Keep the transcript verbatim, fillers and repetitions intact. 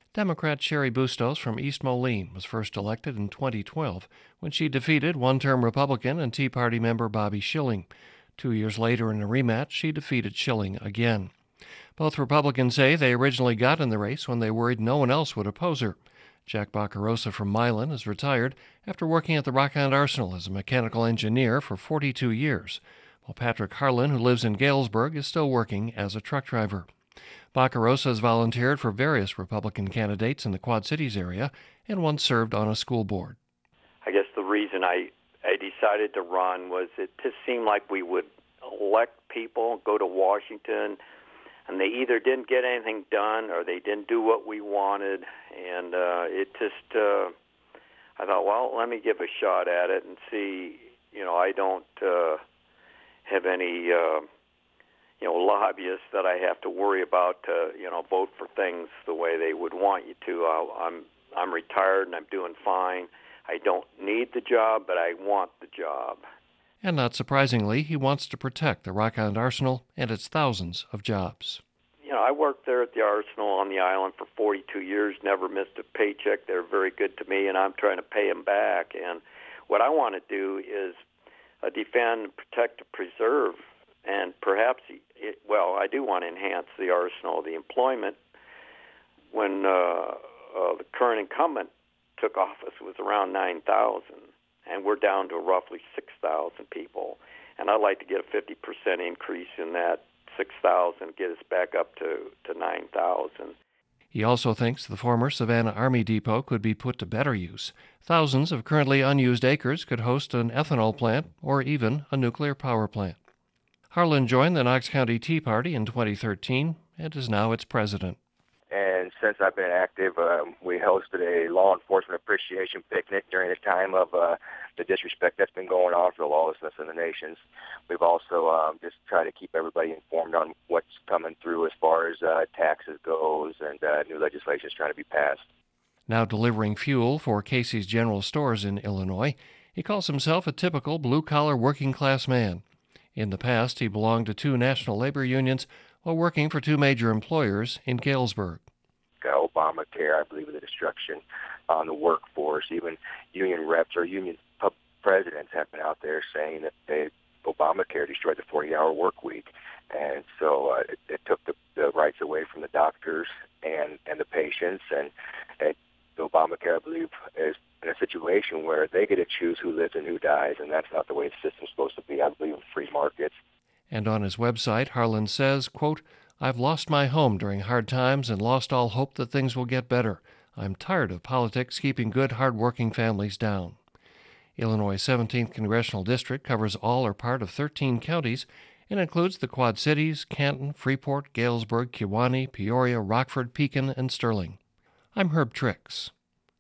Democrat Sherry Bustos from East Moline was first elected in twenty twelve when she defeated one-term Republican and Tea Party member Bobby Schilling. Two years later, in a rematch, she defeated Schilling again. Both Republicans say they originally got in the race when they worried no one else would oppose her. Jack Baccarosa from Milan is retired after working at the Rock Island Arsenal as a mechanical engineer for forty-two years, while Patrick Harlan, who lives in Galesburg, is still working as a truck driver. Baccarosa has volunteered for various Republican candidates in the Quad Cities area and once served on a school board. I guess the reason I, I decided to run was it just seemed like we would elect people, go to Washington, and they either didn't get anything done or they didn't do what we wanted. And uh, it just, uh, I thought, well, let me give a shot at it and see, you know, I don't uh, have any, uh, you know, lobbyists that I have to worry about to, you know, vote for things the way they would want you to. I'll, I'm I'm retired and I'm doing fine. I don't need the job, but I want the job. And not surprisingly, he wants to protect the Rock Island Arsenal and its thousands of jobs. You know, I worked there at the Arsenal on the island for forty-two years, never missed a paycheck. They're very good to me, and I'm trying to pay them back. And what I want to do is uh, defend, protect, preserve, and perhaps, it, well, I do want to enhance the Arsenal. The employment, when uh, uh, the current incumbent took office, was around nine thousand. And we're down to roughly six thousand people. And I'd like to get a fifty percent increase in that six thousand, get us back up to, to nine thousand. He also thinks the former Savannah Army Depot could be put to better use. Thousands of currently unused acres could host an ethanol plant or even a nuclear power plant. Harlan joined the Knox County Tea Party in twenty thirteen and is now its president. And since I've been active, um, we hosted a law enforcement appreciation picnic during the time of uh, the disrespect that's been going on for the lawlessness in the nations. We've also um, just tried to keep everybody informed on what's coming through as far as uh, taxes goes and uh, new legislation is trying to be passed. Now delivering fuel for Casey's General Stores in Illinois, he calls himself a typical blue-collar working-class man. In the past, he belonged to two national labor unions while working for two major employers in Galesburg. Obamacare, I believe, in the destruction on the workforce. Even union reps or union pub presidents have been out there saying that they, Obamacare destroyed the forty-hour work week. And so uh, it, it took the, the rights away from the doctors and, and the patients. And, and Obamacare, I believe, is in a situation where they get to choose who lives and who dies, and that's not the way the system's supposed to be. I believe in free markets. And on his website, Harlan says, quote, "I've lost my home during hard times and lost all hope that things will get better. I'm tired of politics keeping good, hard-working families down." Illinois' seventeenth Congressional District covers all or part of thirteen counties and includes the Quad Cities, Canton, Freeport, Galesburg, Kewaunee, Peoria, Rockford, Pekin, and Sterling. I'm Herb Trix.